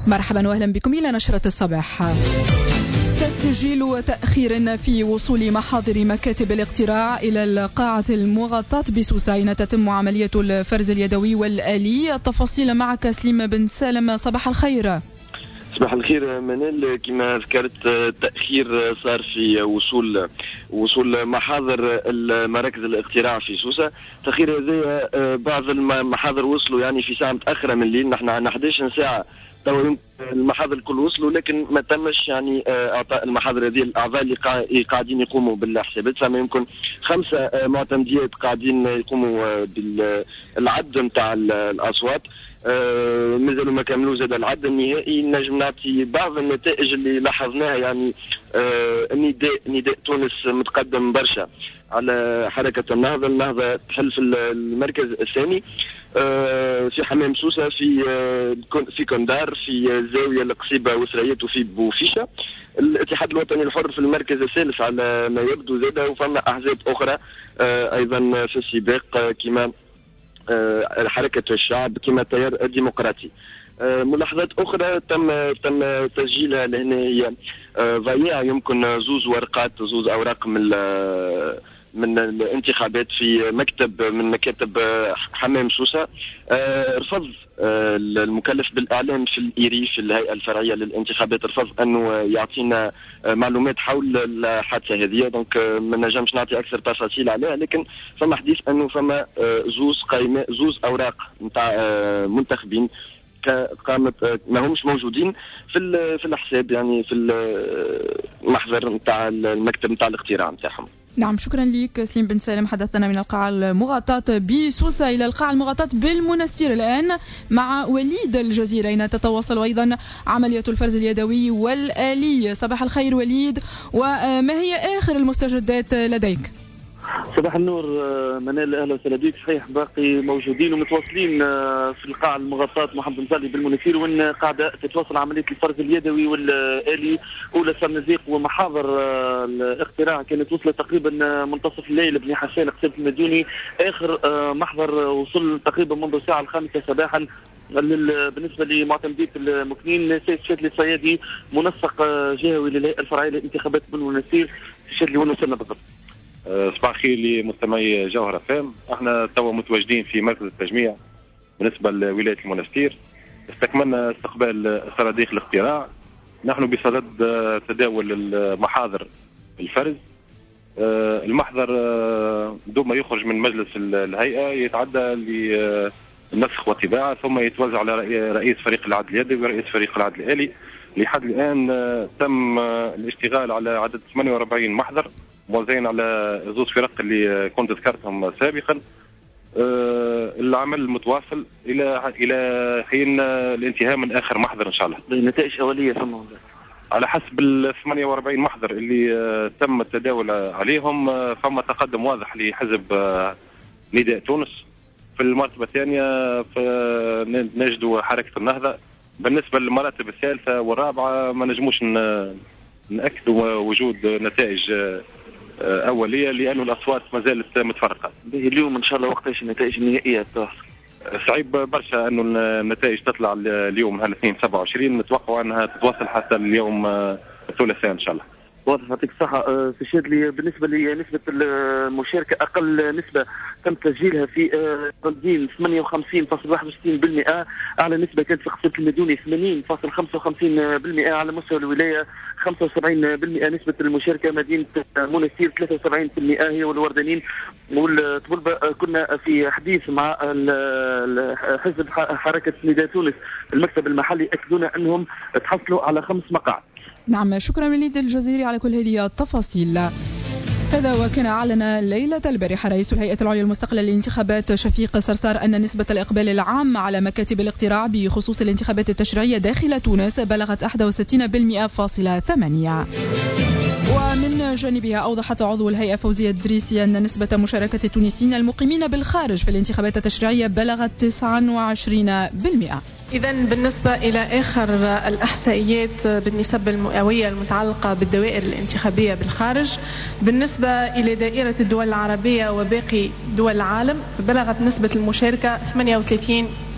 مرحبا واهلا بكم إلى نشرة الصباح. تسجيل تأخير في وصول محاضر مكاتب الاقتراع إلى القاعة المغطاة بسوسة أين تتم عملية الفرز اليدوي والآلي. التفاصيل معك سليم بن سالم، صباح الخير. صباح الخير منال. كما ذكرت تأخير صار في وصول محاضر مراكز الاقتراع في سوسة. تأخير هذا بعض المحاضر وصلوا يعني في ساعة متأخرة من الليل، نحن عندنا 11 ساعة توا المحاضر الكل وصلوا، لكن ما تمش يعني اعطاء المحاضر هذه الاعضاء اللي قاعدين يقوموا بالحسابات. فما يمكن 5 معتمديات قاعدين يقوموا بالعد نتاع الاصوات، مازالوا ما كملوا زاد العد النهائي. نجم نعطي بعض النتائج اللي لاحظناها، يعني نداء تونس متقدم برشا على حركة النهضة تحل في المركز الثاني، في حمام سوسة، في كندار، في الزاوية القصيبة وسريات، وفي بوفيشة. الاتحاد الوطني الحر في المركز الثالث على ما يبدو زاده، وفما أحزاب أخرى أيضا في السباق كما حركة الشعب، كما التيار الديمقراطي. ملاحظات أخرى تم تسجيلها لهنا هي ضياع يمكن زوز أوراق من الانتخابات في من مكاتب حمام سوسة. رفض المكلف بالإعلام في الإيري في الهيئة الفرعية للانتخابات، رفض أنه يعطينا معلومات حول الحادثة هذه، دونك ما نجمش نعطي أكثر تفاصيل عليها. لكن فما حديث أنه فما زوز أوراق نتاع منتخبين قامت ما همش موجودين في الحساب، يعني في المحضر نتاع المكتب نتاع الاقتراع نتاعهم. نعم، شكرا لك سليم بن سالم. حدثنا من القاعة المغطاة بسوسة إلى القاعة المغطاة بالمنستير الآن مع وليد الجزيرة، أين تتواصل أيضا عملية الفرز اليدوي والآلي. صباح الخير وليد، وما هي آخر المستجدات لديك؟ صباح النور منال، اهلا وسهلا بك. صحيح باقي موجودين ومتواصلين في القاعه المغطاه محمد مصالي بالمنيسير، وين قاعده تتواصل عمليه الفرز اليدوي والالي. اولى سرنزيق ومحاضر الاقتراع كانت وصلت تقريبا منتصف الليل بني حسان قصيبه المديوني. اخر محضر وصل تقريبا منذ الساعه 5 صباحا. بالنسبه لمعتمديه المكنين، سيد شادلي الصيادي منسق جهوي للهيئه الفرعيه للانتخابات بالمنيسير. شادلي وين وصلنا بالضبط؟ صباح الخير لمستمعي جوهرة فام. احنا توا متواجدين في مركز التجميع بالنسبة لولاية المنستير. استكملنا استقبال صناديق الاقتراع. نحن بصدد تداول المحاضر الفرز. المحضر دوما يخرج من مجلس الهيئة يتعدى للنسخ والطباعة، ثم يتوزع على رئيس فريق العدل اليدوي ورئيس فريق العدل الآلي. لحد الآن تم الاشتغال على عدد 48 محضر موزعين على زوج فرق اللي كنت ذكرتهم سابقا. العمل متواصل الى حين الانتهاء من اخر محضر ان شاء الله. نتائج اوليه ثم على حسب ال 48 محضر اللي تم التداول عليهم، فما تقدم واضح لحزب نداء تونس. في المرتبه الثانيه نجدوا حركه النهضه. بالنسبه للمراتب الثالثه والرابعه ما نجموش نأكدوا وجود نتائج أولية لأن الأصوات ما زالت متفرقة. اليوم إن شاء الله وقتاش النتائج النهائية تحصل؟ صعيب برشا أنه النتائج تطلع اليوم الاثنين 27، نتوقع أنها تتواصل حتى اليوم الثلاثاء إن شاء الله. واضح، يعطيك الصحة. في شادلي بالنسبة لنسبة المشاركة، أقل نسبة تم تسجيلها في تنظيم 58.61%، أعلى نسبة كانت في قصيبة المديوني 80.55%، على مستوى الولاية 75% نسبة المشاركة. مدينة منستير 73% هي والوردانين والطبلبة. كنا في حديث مع حزب حركة نداء تونس المكتب المحلي، أكدونا أنهم تحصلوا على 5 مقاعد. نعم، شكرا وليد الجزيري على كل هذه التفاصيل. هذا وكان أعلن ليلة البارحة رئيس الهيئة العليا المستقلة للانتخابات شفيق صرصار أن نسبة الإقبال العام على مكاتب الاقتراع بخصوص الانتخابات التشريعية داخل تونس بلغت 61.8%. ومن جانبها أوضحت عضو الهيئة فوزية الدريسي أن نسبة مشاركة التونسيين المقيمين بالخارج في الانتخابات التشريعية بلغت 29%. إذن بالنسبة إلى آخر الإحصائيات بالنسب المئوية المتعلقة بالدوائر الانتخابية بالخارج، بالنسبة إلى دائرة الدول العربية وباقي دول العالم بلغت نسبة المشاركة 38%.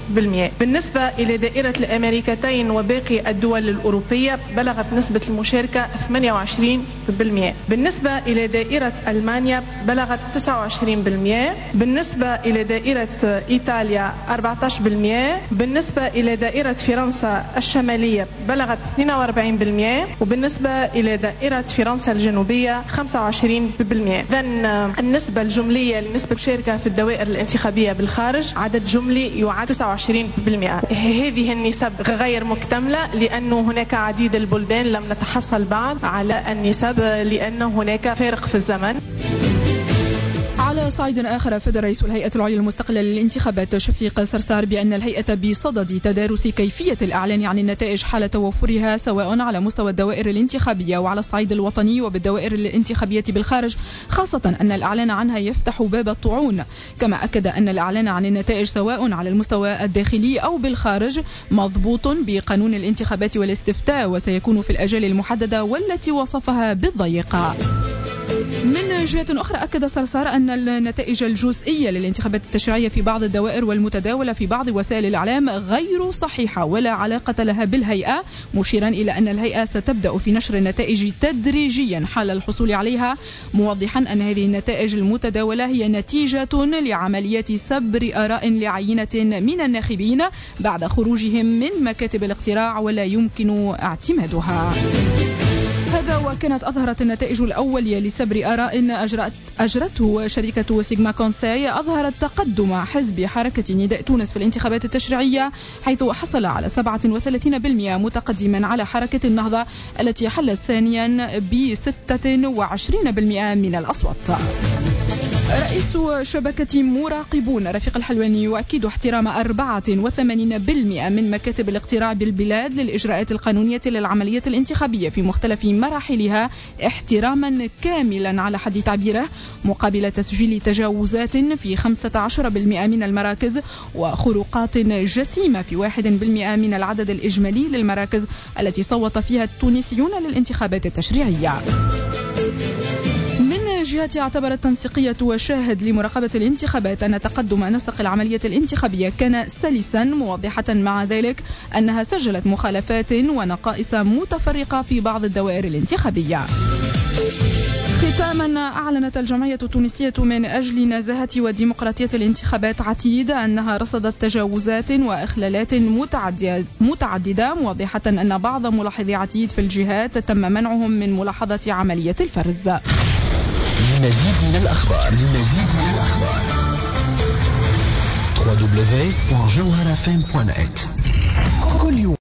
بالنسبة إلى دائرة الأمريكتين وباقي الدول الأوروبية بلغت نسبة المشاركة 28%. بالنسبة إلى دائرة ألمانيا بلغت 29%. بالنسبة إلى دائرة إيطاليا 14%. بالنسبة إلى دائرة فرنسا الشمالية بلغت 42%. وبالنسبة إلى دائرة فرنسا الجنوبية 25%. إذن النسبة الجملية لنسبة المشاركة في الدوائر الانتخابية بالخارج عدد جملي يعاد 29%. هذه النسب غير مكتملة لأنه هناك عديد البلدان لم نتحصل بعد على النسب لأن هناك فارق في الزمن. على صعيد آخر، أفاد رئيس الهيئة العليا المستقلة للانتخابات شفيق سرسار بأن الهيئة بصدد تدارس كيفية الإعلان عن النتائج حال توفرها سواء على مستوى الدوائر الانتخابية وعلى الصعيد الوطني وبالدوائر الانتخابية بالخارج، خاصة أن الإعلان عنها يفتح باب الطعون. كما أكد أن الإعلان عن النتائج سواء على المستوى الداخلي أو بالخارج مضبوط بقانون الانتخابات والاستفتاء، وسيكون في الأجال المحددة والتي وصفها بالضيقة. من جهة أخرى، أكد سرسار أن النتائج الجزئية للانتخابات التشريعية في بعض الدوائر والمتداولة في بعض وسائل الإعلام غير صحيحة ولا علاقة لها بالهيئة، مشيرا إلى أن الهيئة ستبدأ في نشر النتائج تدريجيا حال الحصول عليها، موضحا أن هذه النتائج المتداولة هي نتيجة لعملية سبر آراء لعينة من الناخبين بعد خروجهم من مكاتب الاقتراع ولا يمكن اعتمادها. هذا وكانت أظهرت النتائج الأولية لسبر آراء أجرته شركة سيجما كونساي أظهرت تقدم حزب حركة نداء تونس في الانتخابات التشريعية، حيث حصل على 37% متقدما على حركة النهضة التي حلت ثانيا ب26% من الأصوات. رئيس شبكة مراقبون رفيق الحلواني يؤكد احترام 84% من مكاتب الاقتراع بالبلاد للإجراءات القانونية للعملية الانتخابية في مختلف مراحلها احتراما كاملا على حد تعبيره، مقابل تسجيل تجاوزات في 15% من المراكز وخروقات جسيمة في 1% من العدد الإجمالي للمراكز التي صوت فيها التونسيون للانتخابات التشريعية. من جهة اعتبرت تنسيقية وشاهد لمراقبة الانتخابات أن تقدم نسق العملية الانتخابية كان سلسا، موضحة مع ذلك أنها سجلت مخالفات ونقائص متفرقة في بعض الدوائر الانتخابية. ختاما، أعلنت الجمعية التونسية من أجل نزاهة وديمقراطية الانتخابات عتيد أنها رصدت تجاوزات وإخلالات متعددة، موضحة أن بعض ملاحظي عتيد في الجهات تم منعهم من ملاحظة عملية الفرز. لمزيد من الأخبار www.jawharafm.net. كل يوم